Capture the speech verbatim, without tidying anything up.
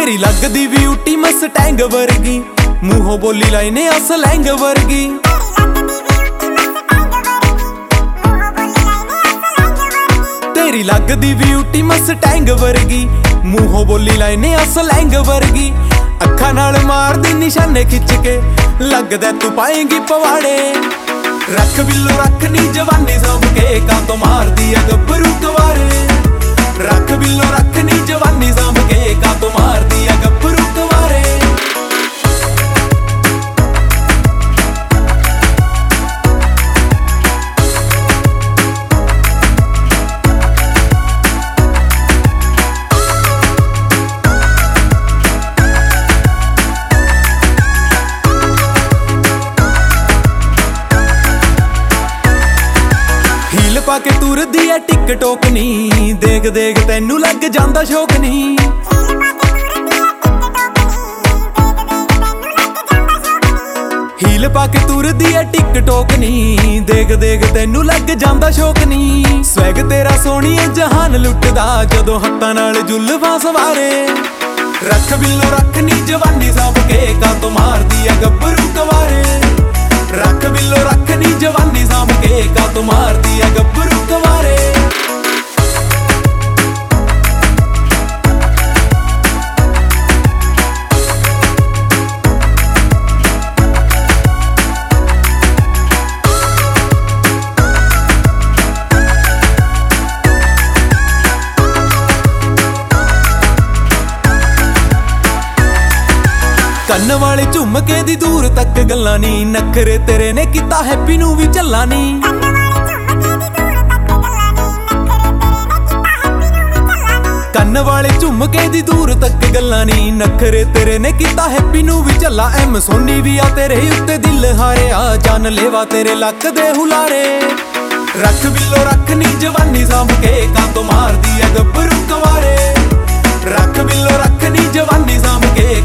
तेरी लगदी beauty Mustang वर्गी, मूहों बोली लाइने असलैंग वर्गी। तेरी लगदी ब्यूटी मस्टैंग वर्गी, मूहों बोली लाइने असलैंग वर्गी। अखां नाल मारदी निशाने खिच के, लगदा तू पाएंगी पवाड़े। रख बिल्लो रख नी जवानी सांभ के, कातों मारदी है गब्बरू कवारे। रख बिल्लो रख नी जवानी सांभ के, कातों मारदी है गब्बरू कवारे। हील पाके तुरदी है टिकटोक नी, देख देख तैनू लग जांदा शौक नी। हील पाके तुरदी है टिकटोक नी, देख देख तैनू लग जांदा शौक नी। स्वैग तेरा सोहणीए जहान लुटदा, जदों हत्थां नाल जुल्फां सवारे। रख बिल्लो रख नी जवानी सांभ के, कातों मारदी है गब्बरू कवारे। रख बिल्लो रख नी जवानी सांभ के, कातों मारदी है गब्बरू कवारे। ਕੰਨ ਵਾਲੇ ਝੁਮਕੇ ਦੀ दूर तक गल्लां नी, नखरे तेरे ने कीता हैप्पी नू भी झल्ला नी। ਕੰਨ ਵਾਲੇ ਝੁਮਕੇ ਦੀ दूर तक गल्लां नी, नखरे तेरे ने कीता हैप्पी नू भी झल्ला। एम सोनी भी आ तेरे उत्ते दिल हारिया, जान लेवा तेरे लक दे हुलारे। रख बिल्लो रख नी जवानी सांभ के, कातों मारदी है गब्बरू कवारे। रख बिल्लो रख नी जवानी सांभ के,